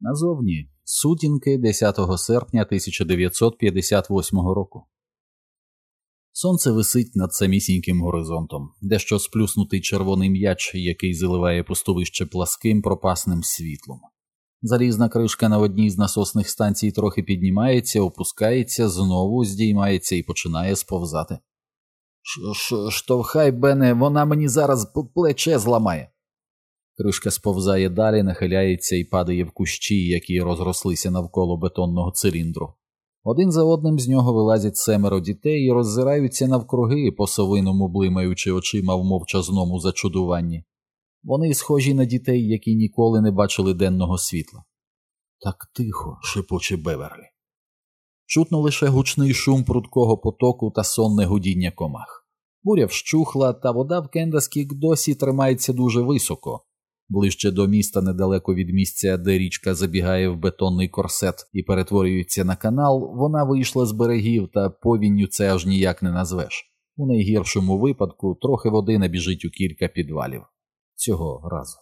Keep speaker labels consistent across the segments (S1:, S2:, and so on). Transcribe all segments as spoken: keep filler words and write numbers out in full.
S1: Назовні сутінки десятого серпня тисяча дев'ятсот п'ятдесят восьмого року. Сонце висить над самісіньким горизонтом, дещо сплюснутий червоний м'яч, який заливає пустовище пласким пропасним світлом. Залізна кришка на одній з насосних станцій трохи піднімається, опускається, знову здіймається і починає сповзати. «Штовхай, Бене, вона мені зараз плече зламає!» Кришка сповзає далі, нахиляється і падає в кущі, які розрослися навколо бетонного циліндру. Один за одним з нього вилазять семеро дітей і роззираються навкруги, по-совиному блимаючи очима в мовчазному зачудуванні. Вони схожі на дітей, які ніколи не бачили денного світла. «Так тихо», – шепоче Беверлі. Чутно лише гучний шум прудкого потоку та сонне гудіння комах. Буря вщухла, та вода в Кендаскік досі тримається дуже високо. Ближче до міста, недалеко від місця, де річка забігає в бетонний корсет і перетворюється на канал, вона вийшла з берегів, та повінню це аж ніяк не назвеш. У найгіршому випадку трохи води набіжить у кілька підвалів. Цього разу.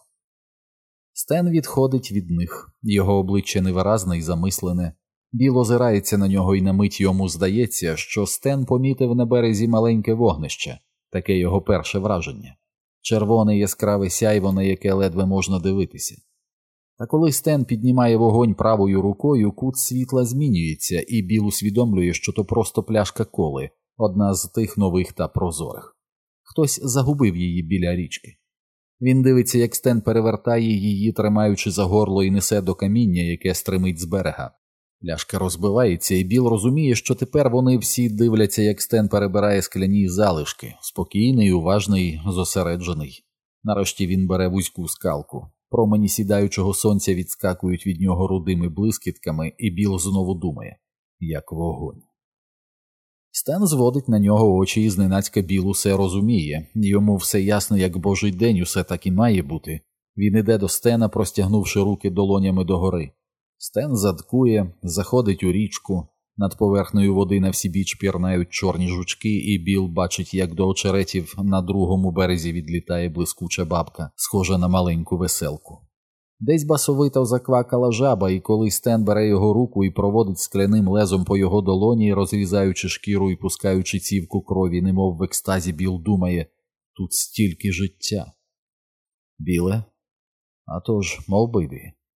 S1: Стен відходить від них. Його обличчя невиразне і замислене. Біл озирається на нього, і на мить йому здається, що Стен помітив на березі маленьке вогнище. Таке його перше враження. Червоне яскраве сяйво, на яке ледве можна дивитися. Та коли Стен піднімає вогонь правою рукою, кут світла змінюється, і Біл усвідомлює, що то просто пляшка коли, одна з тих нових та прозорих. Хтось загубив її біля річки. Він дивиться, як Стен перевертає її, тримаючи за горло, і несе до каміння, яке стримить з берега. Пляшка розбивається, і Біл розуміє, що тепер вони всі дивляться, як Стен перебирає скляні залишки, спокійний, уважний, зосереджений. Нарешті він бере вузьку скалку. Промені сідаючого сонця відскакують від нього рудими блискітками, і Біл знову думає, як вогонь. Стен зводить на нього очі, і зненацька Біл усе розуміє. Йому все ясно, як божий день, усе так і має бути. Він іде до Стена, простягнувши руки долонями догори. Стен задкує, заходить у річку. Над поверхнею води на всі біч пірнають чорні жучки, і Біл бачить, як до очеретів на другому березі відлітає блискуча бабка, схожа на маленьку веселку. Десь басовито заквакала жаба, і коли Стен бере його руку і проводить скляним лезом по його долоні, розрізаючи шкіру і пускаючи цівку крові, немов в екстазі, Біл думає, тут стільки життя. Біле? А тож, мовбиві.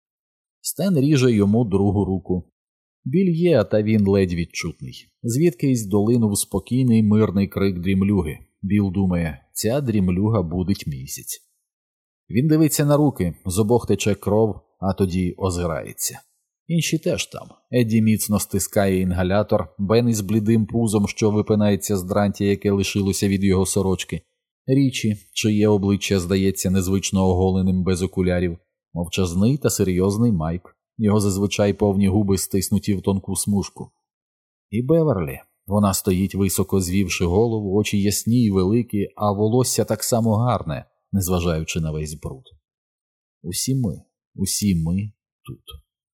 S1: Стен ріже йому другу руку. Біль є, та він ледь відчутний. Звідкись долинув спокійний мирний крик дрімлюги. Біл думає, ця дрімлюга будить місяць. Він дивиться на руки, з обох тече кров, а тоді озирається. Інші теж там. Едді міцно стискає інгалятор, Бен із блідим пузом, що випинається з дрантя, яке лишилося від його сорочки. Річі, чиє обличчя здається незвично оголеним без окулярів. Мовчазний та серйозний Майк. Його зазвичай повні губи стиснуті в тонку смужку. І Беверлі. Вона стоїть високо звівши голову, очі ясні й великі, а волосся так само гарне, незважаючи на весь бруд. Усі ми, усі ми тут.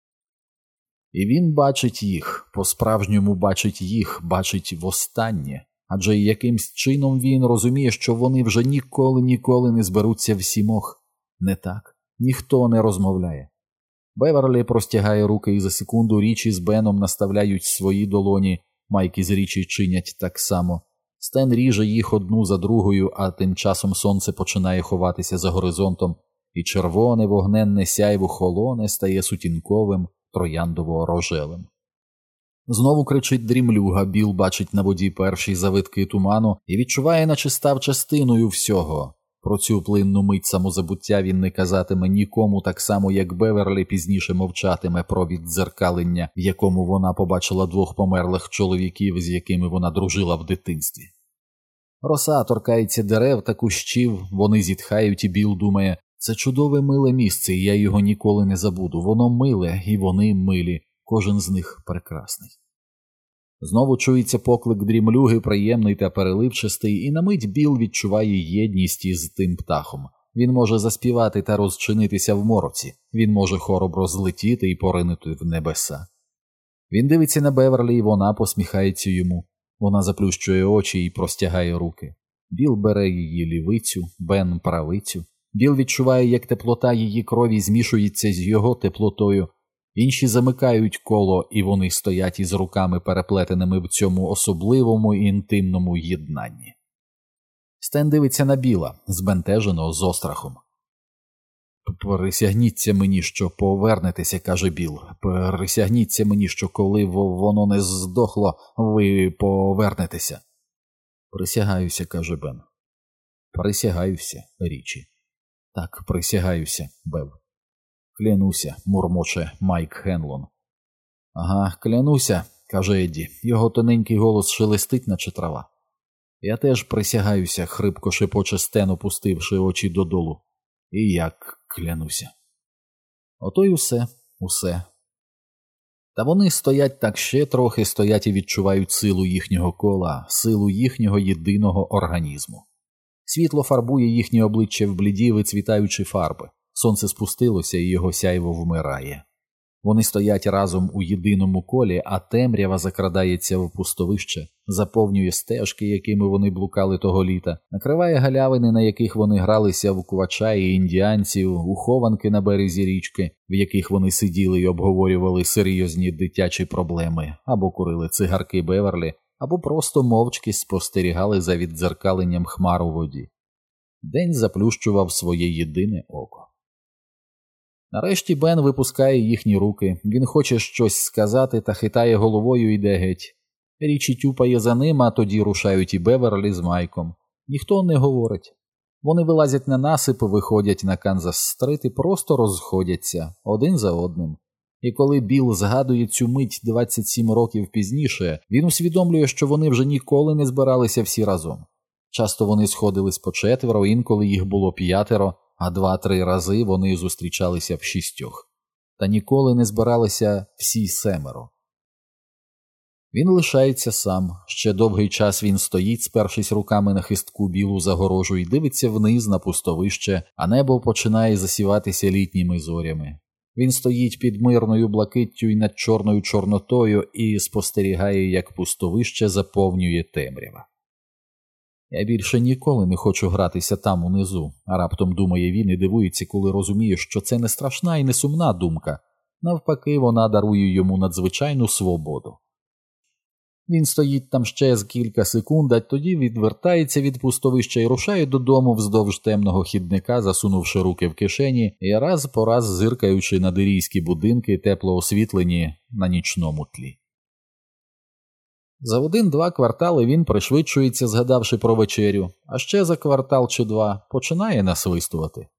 S1: І він бачить їх, по-справжньому бачить їх, бачить востаннє, адже якимсь чином він розуміє, що вони вже ніколи-ніколи не зберуться всімох. Не так, ніхто не розмовляє. Беверлі простягає руки, і за секунду Річі з Беном наставляють свої долоні, Майк із Річі чинять так само. Стен ріже їх одну за другою, а тим часом сонце починає ховатися за горизонтом, і червоне вогненне сяйво холоне стає сутінковим, трояндово-рожевим. Знову кричить дрімлюга, Біл бачить на воді перші завитки туману і відчуває, наче став частиною всього. Про цю плинну мить самозабуття він не казатиме нікому, так само, як Беверлі пізніше мовчатиме про віддзеркалення, в якому вона побачила двох померлих чоловіків, з якими вона дружила в дитинстві. Роса торкається дерев та кущів, вони зітхають, і Біл думає, це чудове миле місце, і я його ніколи не забуду. Воно миле, і вони милі, кожен з них прекрасний. Знову чується поклик дрімлюги, приємний та переливчастий, і на мить Біл відчуває єдність із тим птахом. Він може заспівати та розчинитися в мороці, він може хоробро злетіти і поринути в небеса. Він дивиться на Беверлі, і вона посміхається йому. Вона заплющує очі і простягає руки. Біл бере її лівицю, Бен правицю. Біл відчуває, як теплота її крові змішується з його теплотою, Інші замикають коло, і вони стоять із руками переплетеними в цьому особливому і інтимному єднанні. Стен дивиться на Біла, збентеженого, з острахом. «Присягніться мені, що повернетеся», – каже Біл. «Присягніться мені, що коли воно не здохло, ви повернетеся». «Присягаюся», – каже Бен. «Присягаюся, Річі». «Так, присягаюся, Бев». «Клянуся», – мурмоче Майк Хенлон. «Ага, клянуся», – каже Едді. Його тоненький голос шелестить, наче трава. «Я теж присягаюся», – хрипко шепоче Стен, опустивши очі додолу. «І як клянуся». Ото й усе, усе. Та вони стоять так ще трохи, стоять і відчувають силу їхнього кола, силу їхнього єдиного організму. Світло фарбує їхні обличчя в бліді, вицвітаючі фарби. Сонце спустилося, і його сяйво вмирає. Вони стоять разом у єдиному колі, а темрява закрадається в пустовище, заповнює стежки, якими вони блукали того літа, накриває галявини, на яких вони гралися в квача і індіанців, у хованки на березі річки, в яких вони сиділи і обговорювали серйозні дитячі проблеми, або курили цигарки Беверлі, або просто мовчки спостерігали за віддзеркаленням хмар у воді. День заплющував своє єдине око. Нарешті Бен випускає їхні руки, він хоче щось сказати та хитає головою і йде геть. Річі тюпає за ним, а тоді рушають і Беверлі з Майком. Ніхто не говорить. Вони вилазять на насип, виходять на Канзас-стрит і просто розходяться, один за одним. І коли Біл згадує цю мить двадцять сім років пізніше, він усвідомлює, що вони вже ніколи не збиралися всі разом. Часто вони сходились по четверо, інколи їх було п'ятеро, а два-три рази вони зустрічалися в шістьох. Та ніколи не збиралися всі семеро. Він лишається сам. Ще довгий час він стоїть, спершись руками на хистку білу загорожу, і дивиться вниз на пустовище, а небо починає засіватися літніми зорями. Він стоїть під мирною блакиттю і над чорною чорнотою і спостерігає, як пустовище заповнює темрява. «Я більше ніколи не хочу гратися там унизу», – а раптом думає він і дивується, коли розуміє, що це не страшна і не сумна думка. Навпаки, вона дарує йому надзвичайну свободу. Він стоїть там ще з кілька секунд, а тоді відвертається від пустовища і рушає додому вздовж темного хідника, засунувши руки в кишені і раз по раз зиркаючи на дирійські будинки, тепло освітлені на нічному тлі. За один-два квартали він пришвидшується, згадавши про вечерю, а ще за квартал чи два починає насвистувати.